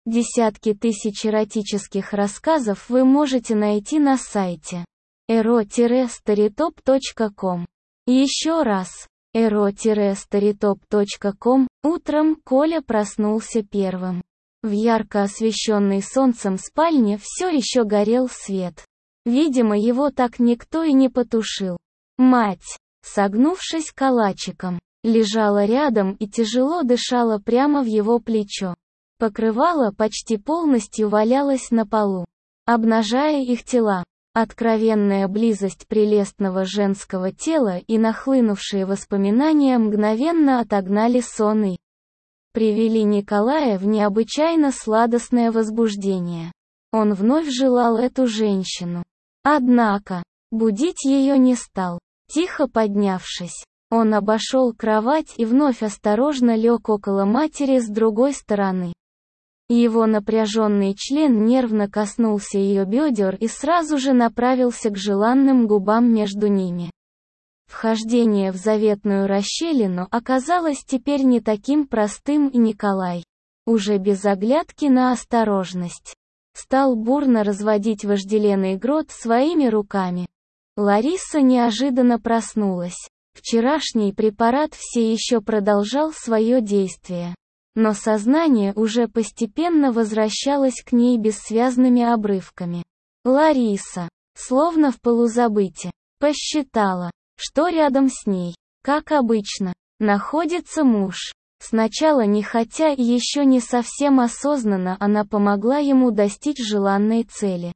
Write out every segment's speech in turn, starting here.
Десятки тысяч эротических рассказов вы можете найти на сайте ero-storytop.com. Еще раз, ero-storytop.com. Утром Коля проснулся первым. В ярко освещенной солнцем спальне все еще горел свет. Видимо, его так никто и не потушил. Мать, согнувшись калачиком, лежала рядом и тяжело дышала прямо в его плечо. Покрывало почти полностью валялось на полу, обнажая их тела. Откровенная близость прелестного женского тела и нахлынувшие воспоминания мгновенно отогнали сон и привели Николая в необычайно сладостное возбуждение. Он вновь желал эту женщину. Однако, будить ее не стал. Тихо поднявшись, он обошел кровать и вновь осторожно лег около матери с другой стороны. Его напряженный член нервно коснулся ее бедер и сразу же направился к желанным губам между ними. Вхождение в заветную расщелину оказалось теперь не таким простым, и Николай, уже без оглядки на осторожность, стал бурно разводить вожделенный грот своими руками. Лариса неожиданно проснулась. Вчерашний препарат все еще продолжал свое действие. Но сознание уже постепенно возвращалось к ней бессвязными обрывками. Лариса, словно в полузабытии, посчитала, что рядом с ней, как обычно, находится муж. Сначала нехотя и еще не совсем осознанно она помогла ему достичь желанной цели.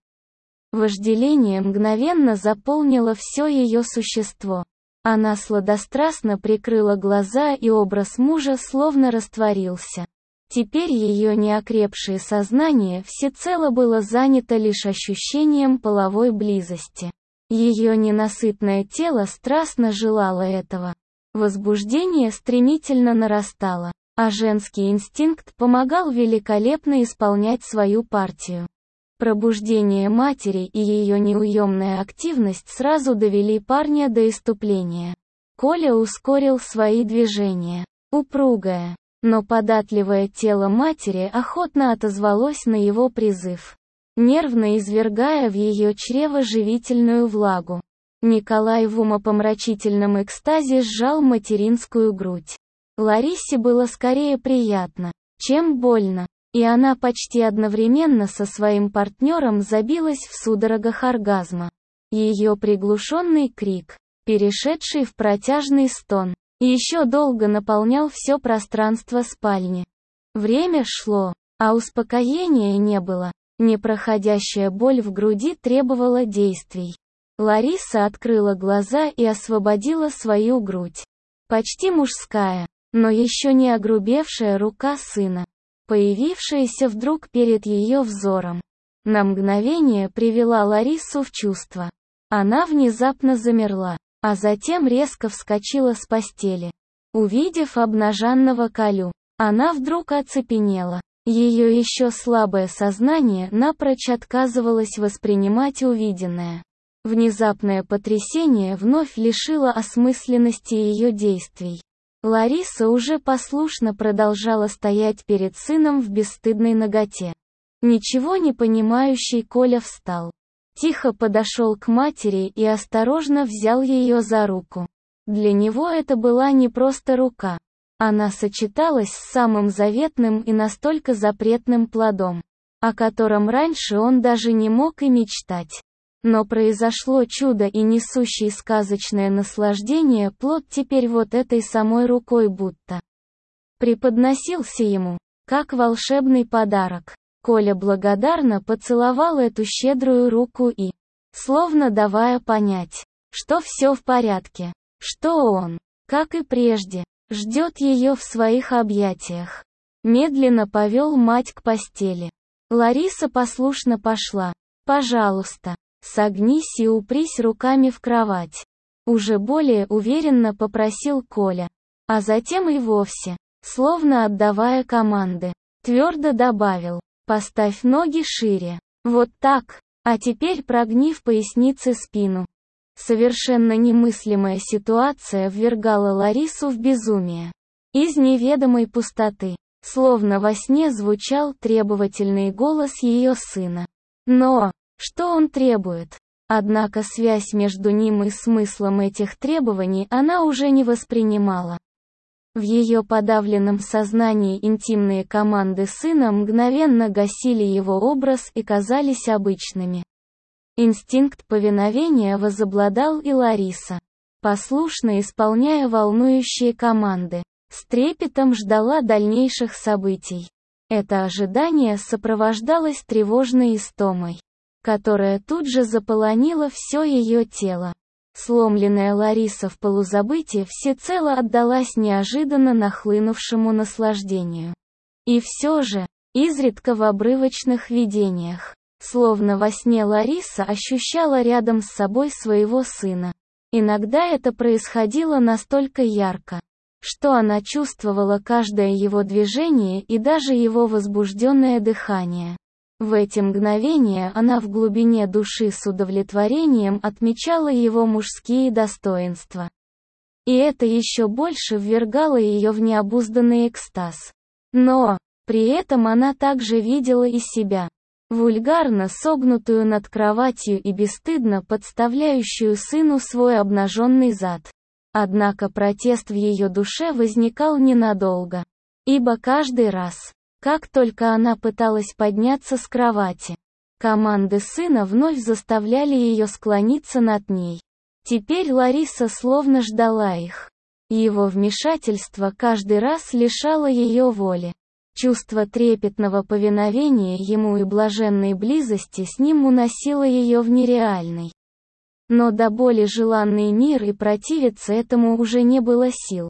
Вожделение мгновенно заполнило все ее существо. Она сладострастно прикрыла глаза, и образ мужа словно растворился. Теперь ее неокрепшее сознание всецело было занято лишь ощущением половой близости. Ее ненасытное тело страстно желало этого. Возбуждение стремительно нарастало, а женский инстинкт помогал великолепно исполнять свою партию. Пробуждение матери и ее неуемная активность сразу довели парня до исступления. Коля ускорил свои движения. Упругое, но податливое тело матери охотно отозвалось на его призыв, нервно извергая в ее чрево живительную влагу. Николай в умопомрачительном экстазе сжал материнскую грудь. Ларисе было скорее приятно, чем больно. И она почти одновременно со своим партнером забилась в судорогах оргазма. Ее приглушенный крик, перешедший в протяжный стон, еще долго наполнял все пространство спальни. Время шло, а успокоения не было. Непроходящая боль в груди требовала действий. Лариса открыла глаза и освободила свою грудь. Почти мужская, но еще не огрубевшая рука сына, появившаяся вдруг перед ее взором, на мгновение привела Ларису в чувство. Она внезапно замерла, а затем резко вскочила с постели. Увидев обнаженного Колю, она вдруг оцепенела. Ее еще слабое сознание напрочь отказывалось воспринимать увиденное. Внезапное потрясение вновь лишило осмысленности ее действий. Лариса уже послушно продолжала стоять перед сыном в бесстыдной наготе. Ничего не понимающий Коля встал. Тихо подошел к матери и осторожно взял ее за руку. Для него это была не просто рука. Она сочеталась с самым заветным и настолько запретным плодом, о котором раньше он даже не мог и мечтать. Но произошло чудо, и несущий сказочное наслаждение плод теперь вот этой самой рукой будто преподносился ему, как волшебный подарок. Коля благодарно поцеловал эту щедрую руку и, словно давая понять, что все в порядке, что он, как и прежде, ждет ее в своих объятиях, медленно повел мать к постели. Лариса послушно пошла. «Пожалуйста, согнись и упрись руками в кровать», уже более уверенно попросил Коля. А затем и вовсе, словно отдавая команды, твердо добавил: «Поставь ноги шире. Вот так, а теперь прогни в пояснице спину». Совершенно немыслимая ситуация ввергала Ларису в безумие. Из неведомой пустоты, Словно во сне звучал требовательный голос ее сына. Но, что он требует? Однако связь между ним и смыслом этих требований она уже не воспринимала. В ее подавленном сознании интимные команды сына мгновенно гасили его образ и казались обычными. Инстинкт повиновения возобладал и Лариса, послушно исполняя волнующие команды, с трепетом ждала дальнейших событий. Это ожидание сопровождалось тревожной истомой, которая тут же заполонила все ее тело. Сломленная Лариса в полузабытии всецело отдалась неожиданно нахлынувшему наслаждению. И все же, изредка в обрывочных видениях, словно во сне Лариса ощущала рядом с собой своего сына. Иногда это происходило настолько ярко, что она чувствовала каждое его движение и даже его возбужденное дыхание. В эти мгновения она в глубине души с удовлетворением отмечала его мужские достоинства. И это еще больше ввергало ее в необузданный экстаз. Но, при этом она также видела и себя, вульгарно согнутую над кроватью и бесстыдно подставляющую сыну свой обнаженный зад. Однако протест в ее душе возникал ненадолго. Ибо каждый раз, как только она пыталась подняться с кровати, команды сына вновь заставляли ее склониться над ней. Теперь Лариса словно ждала их. Его вмешательство каждый раз лишало ее воли. Чувство трепетного повиновения ему и блаженной близости с ним уносило ее в нереальный, но до боли желанный мир, и противиться этому уже не было сил.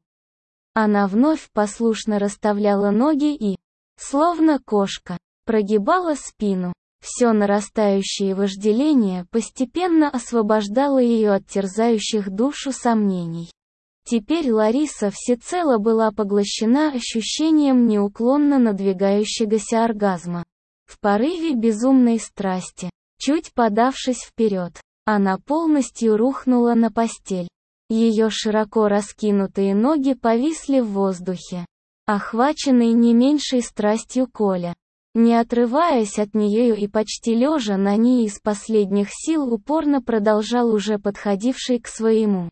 Она вновь послушно расставляла ноги и, словно кошка, прогибала спину. Все нарастающее вожделение постепенно освобождало ее от терзающих душу сомнений. Теперь Лариса всецело была поглощена ощущением неуклонно надвигающегося оргазма. В порыве безумной страсти, чуть подавшись вперед, она полностью рухнула на постель. Ее широко раскинутые ноги повисли в воздухе, охваченный не меньшей страстью Коля, не отрываясь от нее и почти лежа на ней из последних сил упорно продолжал уже подходивший к своему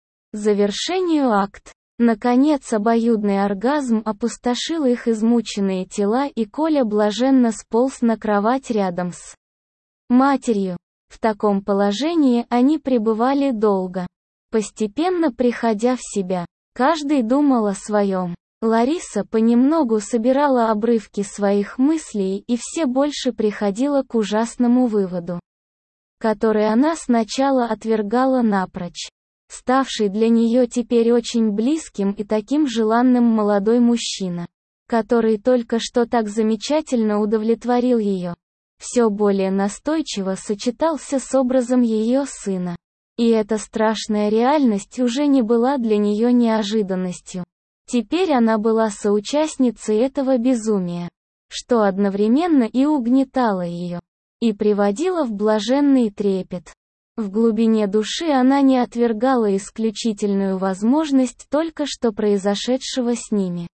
завершению акт. Наконец обоюдный оргазм опустошил их измученные тела, и Коля блаженно сполз на кровать рядом с матерью. В таком положении они пребывали долго, постепенно приходя в себя. Каждый думал о своем. Лариса понемногу собирала обрывки своих мыслей и все больше приходила к ужасному выводу, который она сначала отвергала напрочь. Ставший для нее теперь очень близким и таким желанным молодой мужчина, который только что так замечательно удовлетворил ее, все более настойчиво сочетался с образом ее сына. И эта страшная реальность уже не была для нее неожиданностью. Теперь она была соучастницей этого безумия, что одновременно и угнетало ее, и приводило в блаженный трепет. В глубине души она не отвергала исключительную возможность только что произошедшего с ними.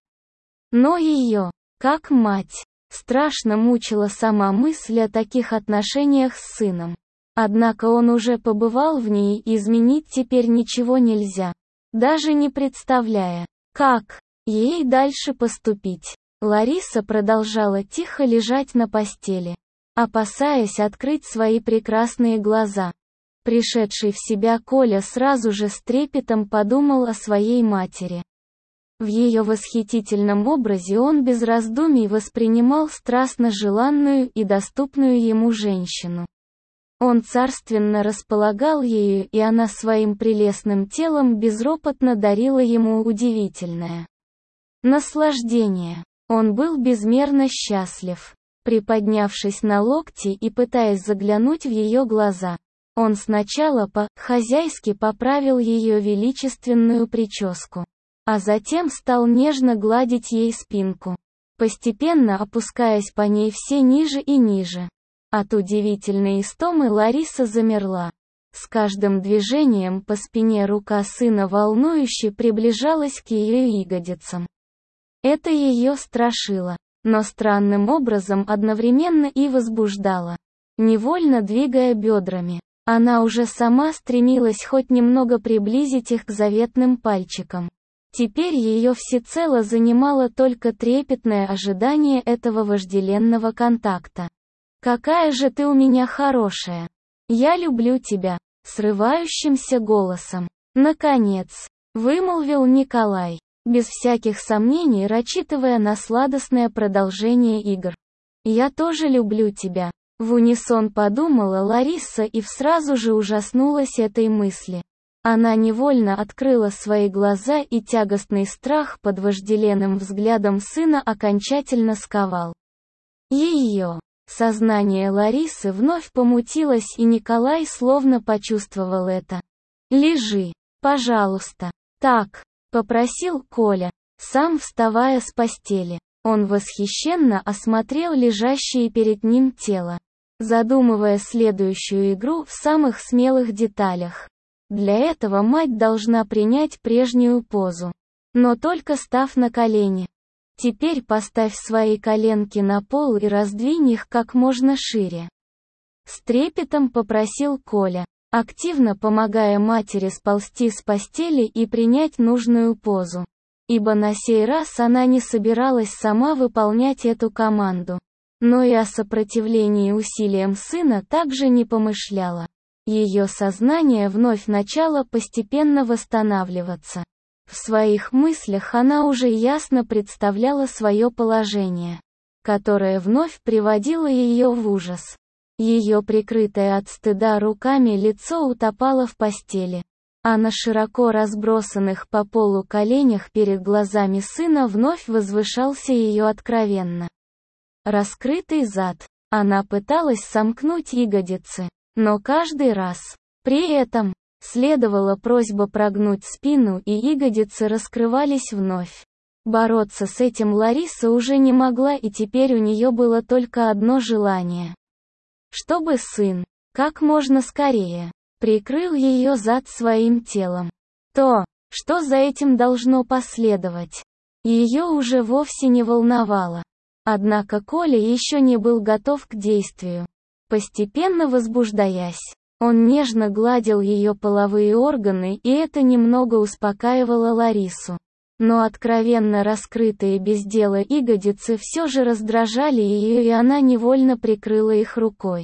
Но ее, как мать, страшно мучила сама мысль о таких отношениях с сыном. Однако он уже побывал в ней, и изменить теперь ничего нельзя, даже не представляя, как ей дальше поступить. Лариса продолжала тихо лежать на постели, опасаясь открыть свои прекрасные глаза. Пришедший в себя Коля сразу же с трепетом подумал о своей матери. В ее восхитительном образе он без раздумий воспринимал страстно желанную и доступную ему женщину. Он царственно располагал ею, и она своим прелестным телом безропотно дарила ему удивительное наслаждение. Он был безмерно счастлив. Приподнявшись на локти и пытаясь заглянуть в ее глаза, он сначала по-хозяйски поправил ее величественную прическу, а затем стал нежно гладить ей спинку, постепенно опускаясь по ней все ниже и ниже. От удивительной истомы Лариса замерла. С каждым движением по спине рука сына волнующе приближалась к ее ягодицам. Это ее страшило, но странным образом одновременно и возбуждало. Невольно двигая бедрами, она уже сама стремилась хоть немного приблизить их к заветным пальчикам. Теперь ее всецело занимало только трепетное ожидание этого вожделенного контакта. «Какая же ты у меня хорошая! Я люблю тебя!» Срывающимся голосом. Наконец, вымолвил Николай, без всяких сомнений рассчитывая на сладостное продолжение игр. «Я тоже люблю тебя», — в унисон подумала Лариса и сразу же ужаснулась этой мысли. Она невольно открыла свои глаза, и тягостный страх под вожделенным взглядом сына окончательно сковал ее. Сознание Ларисы вновь помутилось, и Николай словно почувствовал это. «Лежи, пожалуйста». «Так», — попросил Коля, сам вставая с постели. Он восхищенно осмотрел лежащее перед ним тело, задумывая следующую игру в самых смелых деталях. Для этого мать должна принять прежнюю позу, но только став на колени. Теперь поставь свои коленки на пол и раздвинь их как можно шире. С трепетом попросил Коля, активно помогая матери сползти с постели и принять нужную позу. Ибо на сей раз она не собиралась сама выполнять эту команду. Но и о сопротивлении усилиям сына также не помышляла. Ее сознание вновь начало постепенно восстанавливаться. В своих мыслях она уже ясно представляла свое положение, которое вновь приводило ее в ужас. Ее прикрытое от стыда руками лицо утопало в постели, а на широко разбросанных по полу коленях перед глазами сына вновь возвышался ее откровенно раскрытый зад. Она пыталась сомкнуть ягодицы, но каждый раз при этом следовала просьба прогнуть спину, и ягодицы раскрывались вновь. Бороться с этим Лариса уже не могла, и теперь у нее было только одно желание. Чтобы сын, как можно скорее, прикрыл ее зад своим телом. То, что за этим должно последовать, ее уже вовсе не волновало. Однако Коля еще не был готов к действию. Постепенно возбуждаясь, он нежно гладил ее половые органы, и это немного успокаивало Ларису. Но откровенно раскрытые без дела ягодицы все же раздражали ее, и она невольно прикрыла их рукой.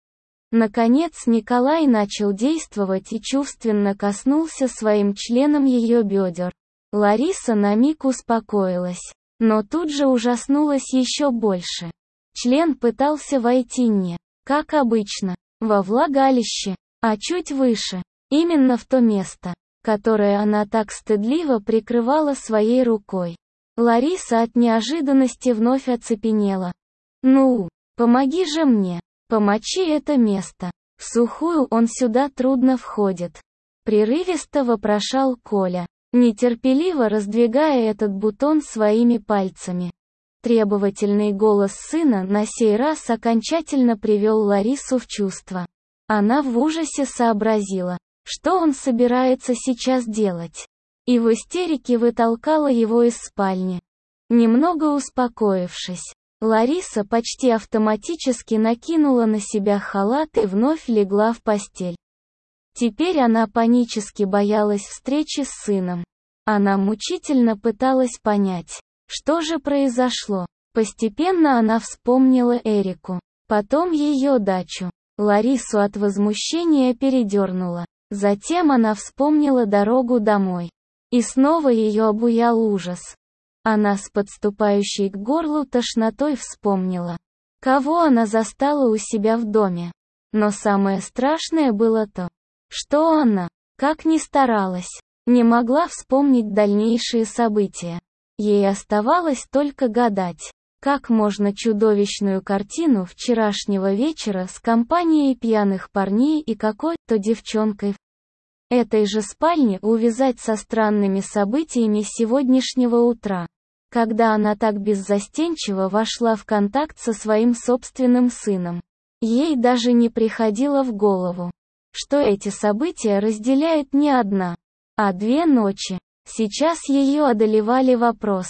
Наконец Николай начал действовать и чувственно коснулся своим членом ее бедер. Лариса на миг успокоилась, но тут же ужаснулась еще больше. Член пытался войти не, как обычно, во влагалище, а чуть выше, именно в то место, которое она так стыдливо прикрывала своей рукой. Лариса от неожиданности вновь оцепенела. «Ну, помоги же мне, помочи это место. В сухую он сюда трудно входит», — прерывисто вопрошал Коля, нетерпеливо раздвигая этот бутон своими пальцами. Требовательный голос сына на сей раз окончательно привел Ларису в чувство. Она в ужасе сообразила, что он собирается сейчас делать, и в истерике вытолкала его из спальни. Немного успокоившись, Лариса почти автоматически накинула на себя халат и вновь легла в постель. Теперь она панически боялась встречи с сыном. Она мучительно пыталась понять, что же произошло. Постепенно она вспомнила Эрику, потом ее дачу. Ларису от возмущения передернуло. Затем она вспомнила дорогу домой. И снова ее обуял ужас. Она с подступающей к горлу тошнотой вспомнила, кого она застала у себя в доме. Но самое страшное было то, что она, как ни старалась, не могла вспомнить дальнейшие события. Ей оставалось только гадать, как можно чудовищную картину вчерашнего вечера с компанией пьяных парней и какой-то девчонкой в этой же спальне увязать со странными событиями сегодняшнего утра, когда она так беззастенчиво вошла в контакт со своим собственным сыном. Ей даже не приходило в голову, что эти события разделяет не одна, а две ночи. Сейчас ее одолевали вопросы.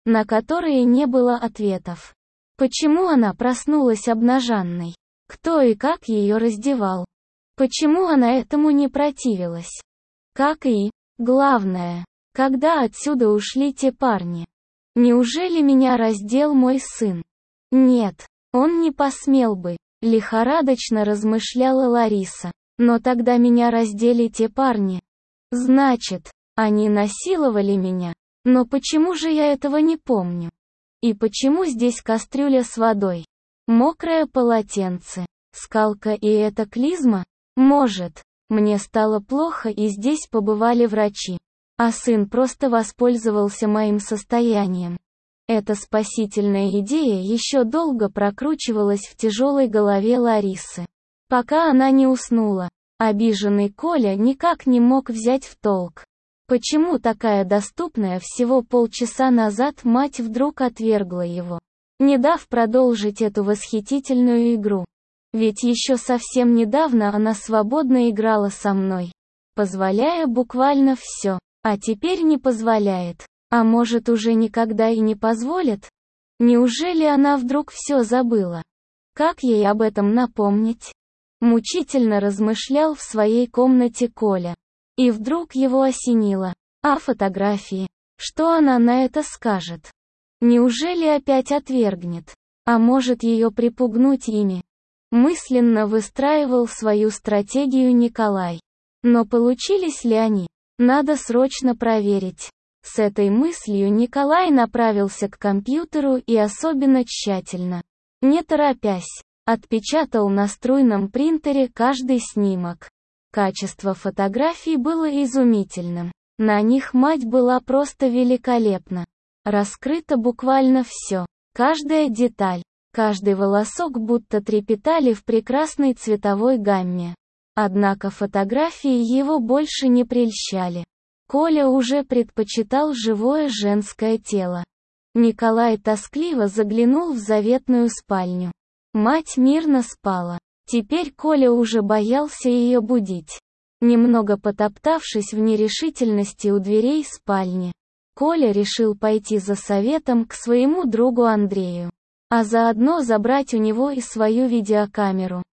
на которые не было ответов. Почему она проснулась обнаженной? Кто и как ее раздевал? Почему она этому не противилась? Как и, главное, когда отсюда ушли те парни? Неужели меня раздел мой сын? Нет, он не посмел бы, лихорадочно размышляла Лариса. Но тогда меня раздели те парни. Значит, они насиловали меня. Но почему же я этого не помню? И почему здесь кастрюля с водой? Мокрое полотенце, скалка и эта клизма? Может, мне стало плохо и здесь побывали врачи, а сын просто воспользовался моим состоянием. Эта спасительная идея еще долго прокручивалась в тяжелой голове Ларисы, пока она не уснула. Обиженный Коля никак не мог взять в толк. Почему такая доступная всего полчаса назад мать вдруг отвергла его, не дав продолжить эту восхитительную игру? Ведь еще совсем недавно она свободно играла со мной, позволяя буквально все, а теперь не позволяет. А может, уже никогда и не позволит? Неужели она вдруг все забыла? Как ей об этом напомнить? Мучительно размышлял в своей комнате Коля. И вдруг его осенило. А фотографии? Что она на это скажет? Неужели опять отвергнет? А может, ее припугнуть ими? Мысленно выстраивал свою стратегию Николай. Но получились ли они? Надо срочно проверить. С этой мыслью Николай направился к компьютеру и особенно тщательно, не торопясь, отпечатал на струйном принтере каждый снимок. Качество фотографий было изумительным. На них мать была просто великолепна. Раскрыто буквально все. Каждая деталь, каждый волосок будто трепетали в прекрасной цветовой гамме. Однако фотографии его больше не прельщали. Коля уже предпочитал живое женское тело. Николай тоскливо заглянул в заветную спальню. Мать мирно спала. Теперь Коля уже боялся ее будить. Немного потоптавшись в нерешительности у дверей спальни, Коля решил пойти за советом к своему другу Андрею, а заодно забрать у него и свою видеокамеру.